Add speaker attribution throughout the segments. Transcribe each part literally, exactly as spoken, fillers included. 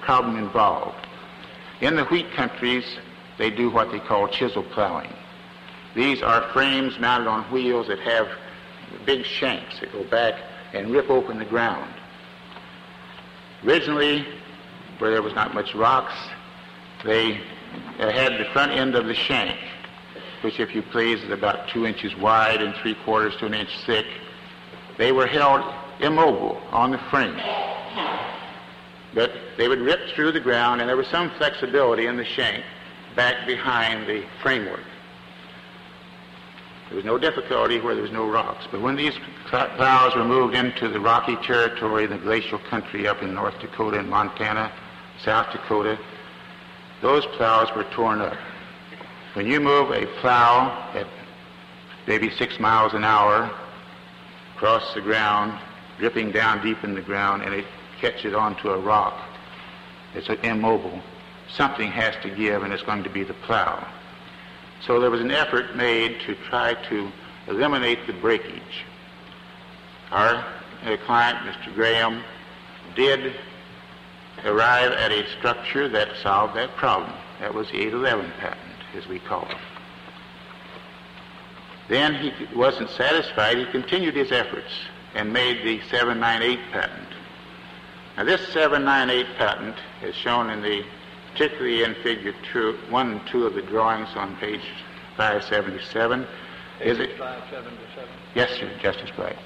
Speaker 1: problem involved. In the wheat countries, they do what they call chisel plowing. These are frames mounted on wheels that have big shanks that go back and rip open the ground. Originally, where there was not much rocks, they uh, had the front end of the shank, which, if you please, is about two inches wide and three quarters to an inch thick. They were held immobile on the frame, but they would rip through the ground, and there was some flexibility in the shank back behind the framework. There was no difficulty where there was no rocks. But when these plows were moved into the rocky territory, the glacial country up in North Dakota and Montana, South Dakota, those plows were torn up. When you move a plow at maybe six miles an hour across the ground, dripping down deep in the ground, and it catches onto a rock, it's immobile. Something has to give, and it's going to be the plow. So there was an effort made to try to eliminate the breakage. Our uh, client, Mister Graham, did arrive at a structure that solved that problem. That was the eight eleven patent, as we call it. Then he wasn't satisfied. He continued his efforts and made the seven ninety-eight patent. Now this seven ninety-eight patent is shown in the particularly in figure two, one and two of the drawings on page five seventy-seven. Is it?
Speaker 2: five seventy-seven?
Speaker 1: Yes, sir, Justice Bright.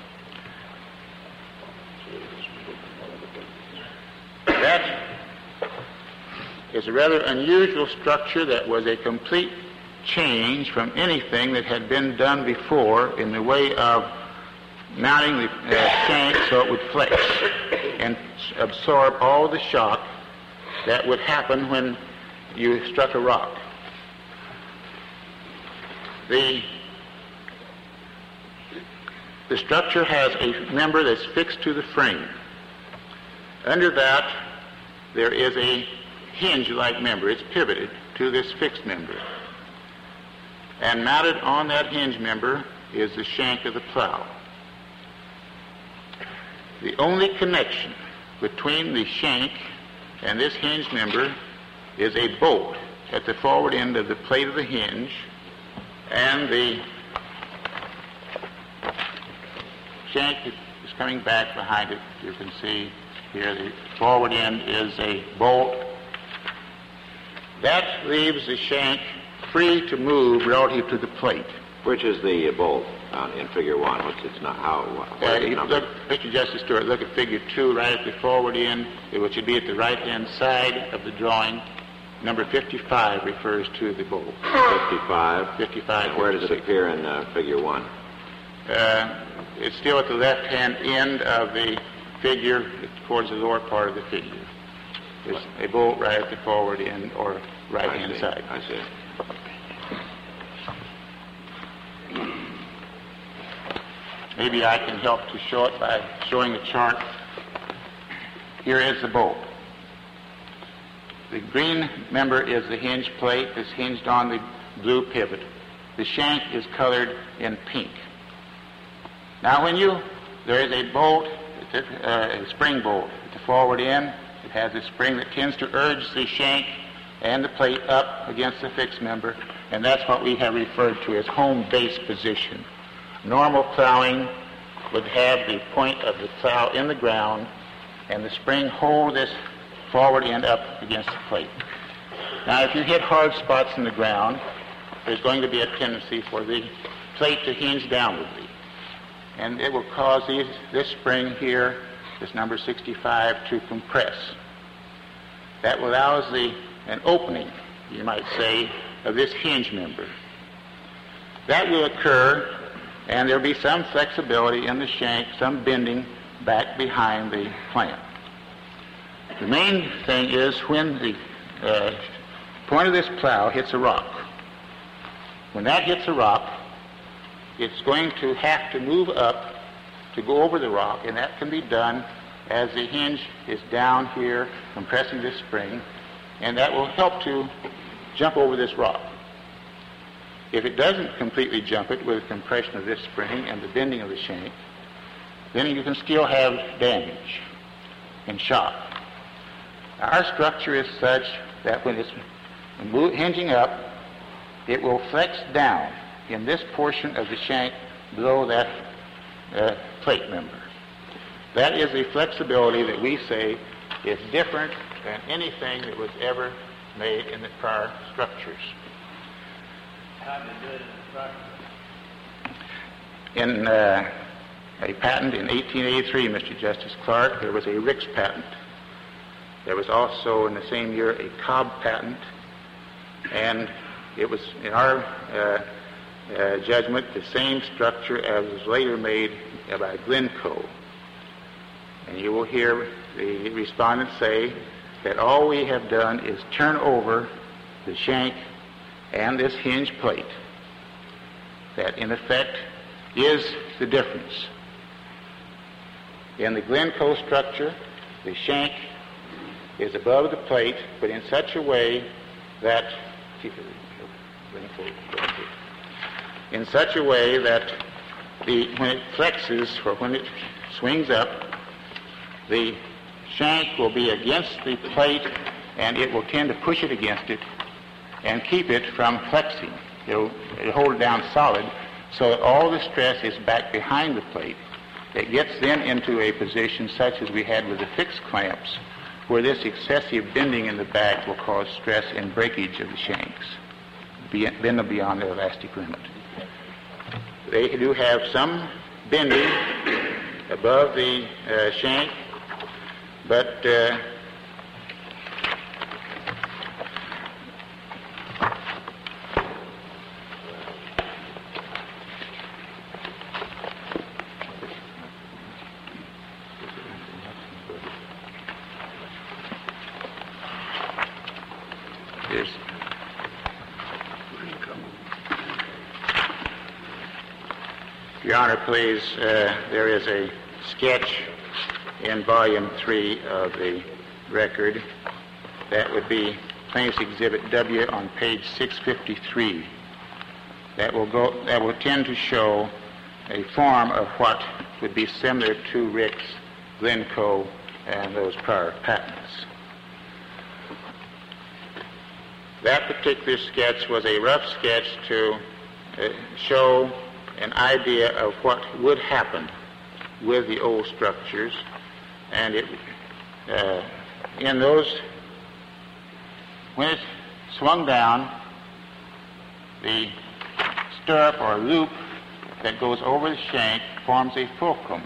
Speaker 1: That is a rather unusual structure that was a complete change from anything that had been done before in the way of mounting the uh, shank so it would flex and absorb all the shock that would happen when you struck a rock. The, the structure has a member that's fixed to the frame. Under that, there is a hinge-like member. It's pivoted to this fixed member. And mounted on that hinge member is the shank of the plow. The only connection between the shank and this hinge member is a bolt at the forward end of the plate of the hinge, and the shank is coming back behind it. You can see here the forward end is a bolt. That leaves the shank free to move relative to the plate.
Speaker 3: Which is the bolt uh, in figure one? What's it's not how? What
Speaker 1: Uh,
Speaker 3: is the number?
Speaker 1: look, Mister Justice Stewart, look at figure two right at the forward end, which would be at the right-hand side of the drawing. Number fifty-five refers to the bolt.
Speaker 3: fifty-five.
Speaker 1: fifty-five.
Speaker 3: And where does it appear in uh, figure one?
Speaker 1: Uh, it's still at the left-hand end of the figure, towards the lower part of the figure. There's a bolt right at the forward end or right-hand
Speaker 3: I see.
Speaker 1: side.
Speaker 3: I see.
Speaker 1: Maybe I can help to show it by showing a chart. Here is the bolt. The green member is the hinge plate that's hinged on the blue pivot. The shank is colored in pink. Now when you, there is a bolt, uh, a spring bolt at the forward end. It has a spring that tends to urge the shank and the plate up against the fixed member, and that's what we have referred to as home base position. Normal plowing would have the point of the plow in the ground and the spring hold this forward end up against the plate. Now if you hit hard spots in the ground, there's going to be a tendency for the plate to hinge downwardly. And it will cause these, this spring here, this number sixty-five, to compress. That allows the, an opening, you might say, of this hinge member. That will occur, and there will be some flexibility in the shank, some bending back behind the plant. The main thing is when the uh, point of this plow hits a rock. When that hits a rock, it's going to have to move up to go over the rock, and that can be done as the hinge is down here, compressing this spring, and that will help to jump over this rock. If it doesn't completely jump it with the compression of this spring and the bending of the shank, then you can still have damage and shock. Our structure is such that when it's mo- hinging up, it will flex down in this portion of the shank below that uh, plate member. That is a flexibility that we say is different than anything that was ever made in the prior structures.
Speaker 2: How did they do it in the structure?
Speaker 1: In uh, a patent in eighteen eighty-three, Mister Justice Clark, there was a Ricks patent. There was also in the same year a Cobb patent, and it was in our uh, uh, judgment the same structure as was later made by Glencoe. And you will hear the respondent say that all we have done is turn over the shank and this hinge plate. That in effect is the difference. In the Glencoe structure, the shank is above the plate, but in such a way that in such a way that the when it flexes or when it swings up, the shank will be against the plate and it will tend to push it against it and keep it from flexing. It'll, it'll hold it down solid so that all the stress is back behind the plate. It gets then into a position such as we had with the fixed clamps, where this excessive bending in the back will cause stress and breakage of the shanks, bend beyond their elastic limit. They do have some bending above the uh, shank, but uh, there's Your Honor, please, uh, there is a sketch in volume three of the record. That would be Plaintiff's Exhibit W on page six fifty-three. That will go. That will tend to show a form of what would be similar to Ricks, Glencoe, and those prior patents. That particular sketch was a rough sketch to uh, show an idea of what would happen with the old structures, and it uh, in those, when it swung down, the stirrup or loop that goes over the shank forms a fulcrum.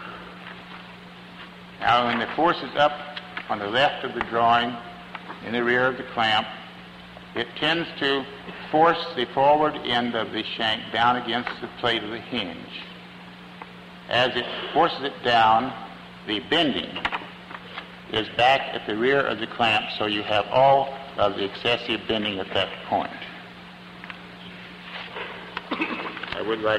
Speaker 1: Now when the force is up on the left of the drawing in the rear of the clamp, it tends to force the forward end of the shank down against the plate of the hinge. As it forces it down, the bending is back at the rear of the clamp, so you have all of the excessive bending at that point. I would like